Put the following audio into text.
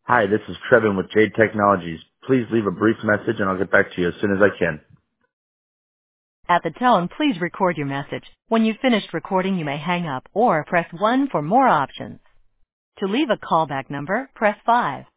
Hi, this is Trevin with Jade Technologies. Please leave a brief message and I'll get back to you as soon as I can. At the tone, please record your message. When you've finished recording, you may hang up or press 1 for more options. To leave a callback number, press 5.